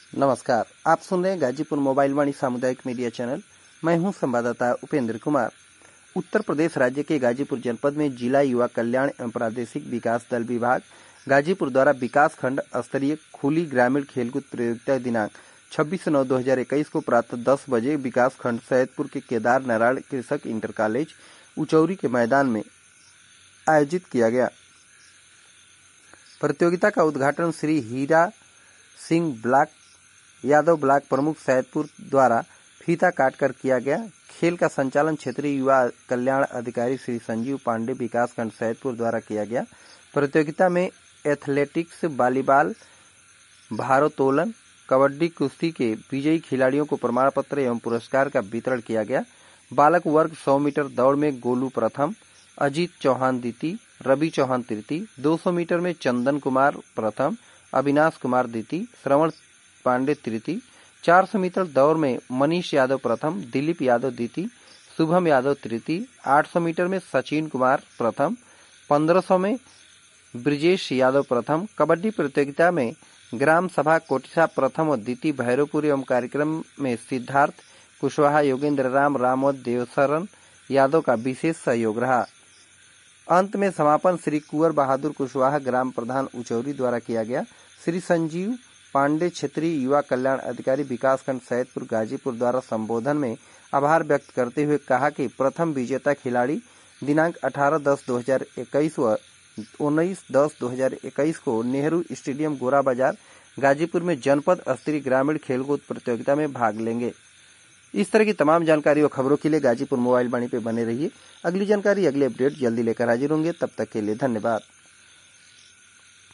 नमस्कार, आप सुन रहे हैं गाजीपुर मोबाइल वाणी सामुदायिक मीडिया चैनल। मैं हूं संवाददाता उपेंद्र कुमार। उत्तर प्रदेश राज्य के गाजीपुर जनपद में जिला युवा कल्याण एवं प्रादेशिक विकास दल विभाग गाजीपुर द्वारा विकास खंड स्तरीय खुली ग्रामीण खेलकूद प्रतियोगिता दिनांक 26/9/2021 को प्रातः 10 बजे विकास खंड सैदपुर के केदार नारायण कृषक इंटर कॉलेज उचौरी के मैदान में आयोजित किया गया। प्रतियोगिता का उद्घाटन श्री हीरा सिंह यादव ब्लॉक प्रमुख सैदपुर द्वारा फीता काटकर किया गया। खेल का संचालन क्षेत्रीय युवा कल्याण अधिकारी श्री संजीव पांडे विकासखंड सैदपुर द्वारा किया गया। प्रतियोगिता में एथलेटिक्स, वॉलीबॉल, भारोत्तोलन, कबड्डी, कुश्ती के विजयी खिलाड़ियों को प्रमाण पत्र एवं पुरस्कार का वितरण किया गया। बालक वर्ग 100 मीटर दौड़ में गोलू प्रथम, अजीत चौहान द्वितीय, रवि चौहान तृतीय, 200 मीटर में चंदन कुमार प्रथम, अविनाश कुमार द्वितीय, श्रवण पांडे तृतीय, 400 मीटर दौड़ में मनीष यादव प्रथम, दिलीप यादव द्वितीय, शुभम यादव तृतीय, 800 मीटर में सचिन कुमार प्रथम, 1500 में ब्रिजेश यादव प्रथम। कबड्डी प्रतियोगिता में ग्राम सभा कोटिसा प्रथम और द्वितीय, भैरवपुर एवं कार्यक्रम में सिद्धार्थ कुशवाहा, योगेंद्र राम और देवशरण यादव का विशेष सहयोग रहा। अंत में समापन श्री कुंवर बहादुर कुशवाहा ग्राम प्रधान उचौरी द्वारा किया गया। श्री संजीव पांडे क्षेत्रीय युवा कल्याण अधिकारी विकासखंड सैदपुर गाजीपुर द्वारा संबोधन में आभार व्यक्त करते हुए कहा कि प्रथम विजेता खिलाड़ी दिनांक 18/10/2021 व 19/10/2021 को नेहरू स्टेडियम गोरा बाजार गाजीपुर में जनपद स्तरीय ग्रामीण खेलकूद प्रतियोगिता में भाग लेंगे। इस तरह की तमाम जानकारी और खबरों के लिए गाजीपुर मोबाइल वाणी पे बने रहिए। अगली जानकारी, अगले अपडेट जल्दी लेकर हाजिर होंगे। तब तक के लिए धन्यवाद।